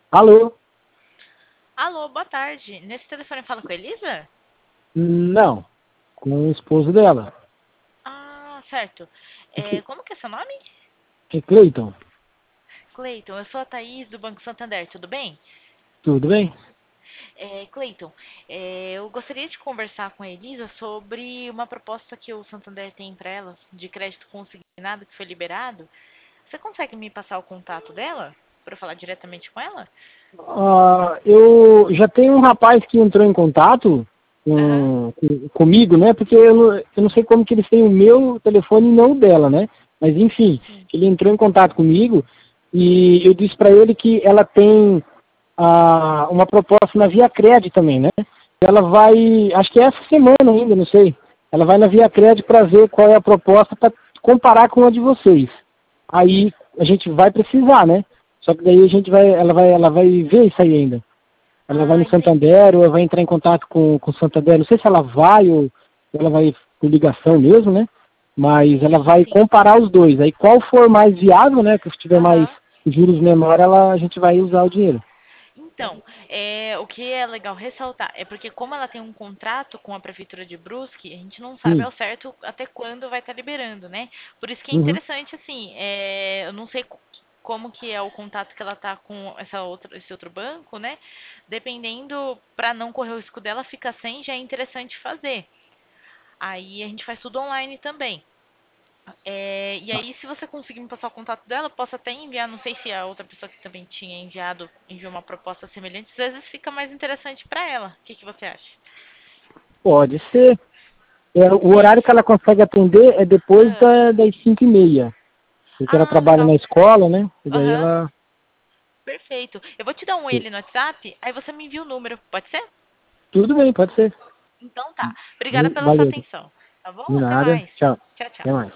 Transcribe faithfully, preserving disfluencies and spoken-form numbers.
Alô? Alô, boa tarde. Nesse telefone eu falo com a Elisa? Não, com o esposo dela. Ah, certo. O É, que? como que é seu nome? É Cleiton? Cleiton, eu sou a Thaís do Banco Santander, tudo bem? Tudo bem? É, Cleiton, é, eu gostaria de conversar com a Elisa sobre uma proposta que o Santander tem para ela, de crédito consignado que foi liberado. Você consegue me passar o contato dela para eu falar diretamente com ela? Ah, eu já tenho um rapaz que entrou em contato Aham. com, com- comigo, né? Porque eu não, eu não sei como que eles têm o meu telefone e não o dela, né? Mas enfim, Sim. ele entrou em contato comigo e eu disse para ele que ela tem ah, uma proposta na Via Cred também, né? Ela vai, acho que é essa semana ainda, não sei. Ela vai na Via Cred para ver qual é a proposta para comparar com a de vocês. Aí a gente vai precisar, né? Só que daí a gente vai, ela vai, ela vai ver isso aí ainda. Ela vai Ah, no entendi. Santander ou ela vai entrar em contato com, com o Santander. Não sei se ela vai ou ela vai por ligação mesmo, né? Mas ela Sim, vai sim. comparar os dois. Aí qual for mais viável, né? Que se tiver mais Aham. juros menor, ela, a gente vai usar o dinheiro. Então, é, o que é legal ressaltar é porque como ela tem um contrato com a prefeitura de Brusque, a gente não sabe Hum, ao certo até quando vai estar liberando, né? Por isso que é uhum. interessante, assim, é, eu não sei co- como que é o contato que ela tá com essa outra, esse outro banco, né? Dependendo, para não correr o risco dela ficar sem, já é interessante fazer. Aí a gente faz tudo online também. É, e aí, se você conseguir me passar o contato dela, eu posso até enviar. Não sei se a outra pessoa que também tinha enviado enviou uma proposta semelhante. Às vezes fica mais interessante para ela. O que, que você acha? Pode ser. É, o É. horário que ela consegue atender é depois Ah, da, das cinco e meia. Porque ela ah, trabalha legal. na escola, né? E daí Aham, ela. perfeito. Eu vou te dar um ele no WhatsApp, aí você me envia o número. Pode ser? Tudo bem, pode ser. Então tá. Obrigada pela sua Valeu. atenção. Tá bom? De Até nada. mais. Tchau. Tchau, tchau. Até mais.